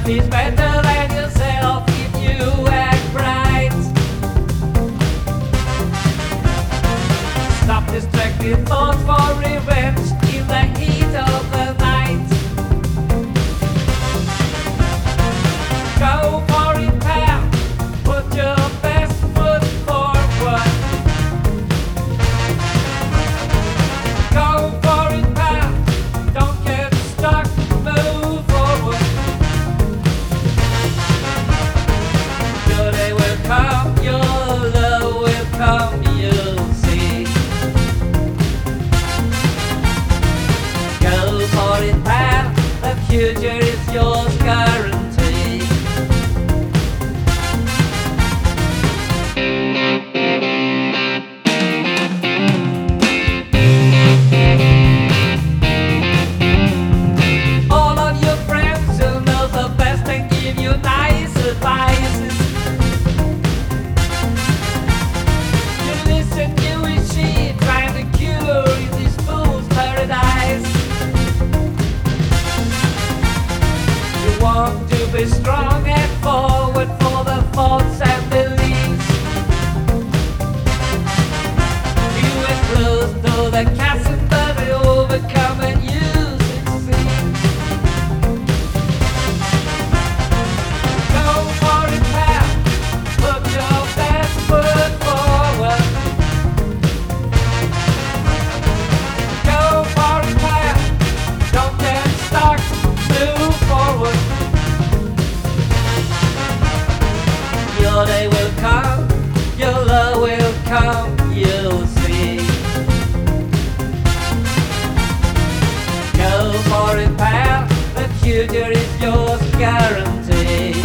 Life is better than yourself if you act right. Stop distracted thoughts for revenge in the heat of the night. Go for it, pal. Put your best foot forward. Go for it, pal. Don't get stuck. Move forward. Your day will come. Your love will come. You'll see. Go for it, pal. The future is yours, guaranteed. All of your friends who know the best and give you nice advices. You listen, you and she trying to cure in this fool's paradise. You want to be strong and forward for the thoughts and beliefs. You were close to the chasm, but they overcome and you succeed. Go for it, pal. Put your best foot forward. Go for it, pal. Don't get stuck. Move forward. Your day will come. Your love will come. You'll see. Go for it, pal. The future is yours, guaranteed.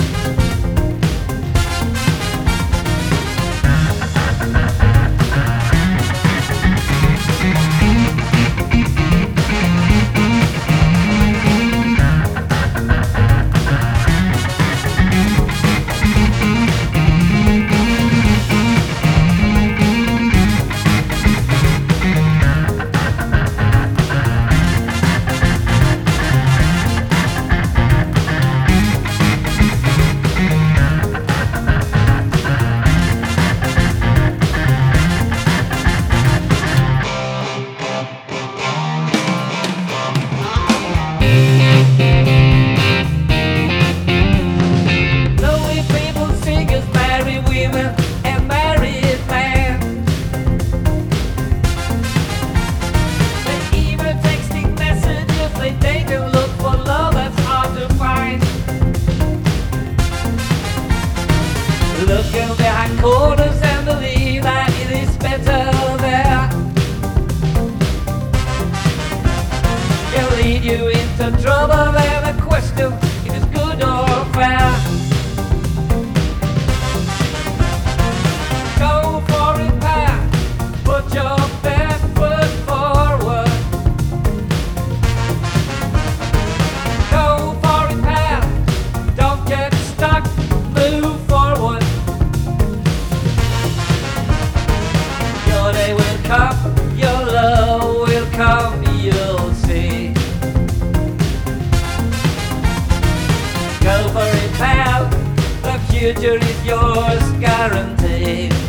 Lonely people, singers, married women, and married men. They even texting messages, they take and look for love that's hard to find. Looking behind corners and believe that it is better there. Can lead you into trouble and a question if it's good or fair. Go for it, pal. Put your best foot forward. Go for it, pal. Don't get stuck. Move forward. Your day will come. Your love will come. You'll see. Go for it, pal. The future is yours, guaranteed.